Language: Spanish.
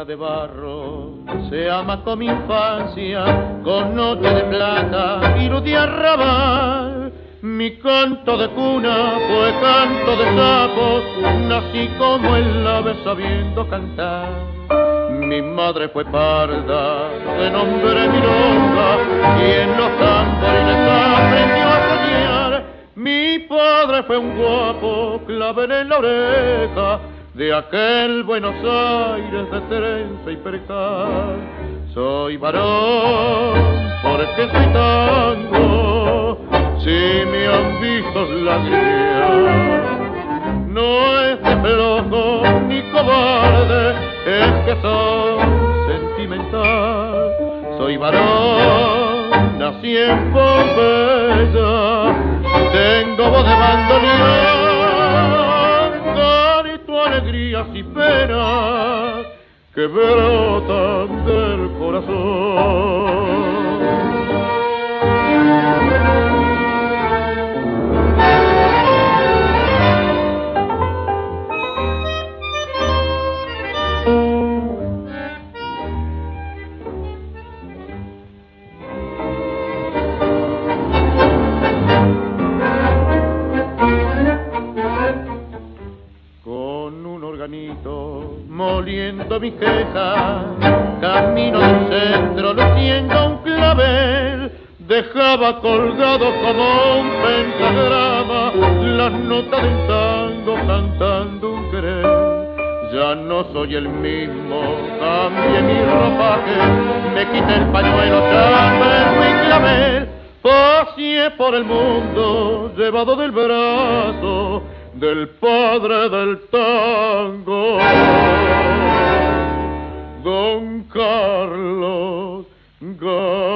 de barro se amacó mi infancia con noche de plata y luz de arrabal. Mi canto de cuna fue canto de sapo, nací como el ave sabiendo cantar. Mi madre fue parda, de nombre milonga, y en los tamborines aprendió a soñar. Mi padre fue un guapo, clavel en la oreja, de aquel Buenos Aires de trenza y percal. Soy varón porque soy tango, si me han visto lágrimas. No es de flojo ni cobarde, es que soy sentimental. Soy varón, nací en Pompeya, tengo voz de bandoneón, grito alegrías y penas que brotan del corazón. Moliendo mi queja, camino del centro luciendo un clavel, dejaba colgado como un pentagrama las notas del tango cantando un querer. Ya no soy el mismo, cambié mi ropaje, me quité el pañuelo, chambergo y clavel, paseé por el mundo llevado del brazo del padre del tango, Don Carlos Gardel.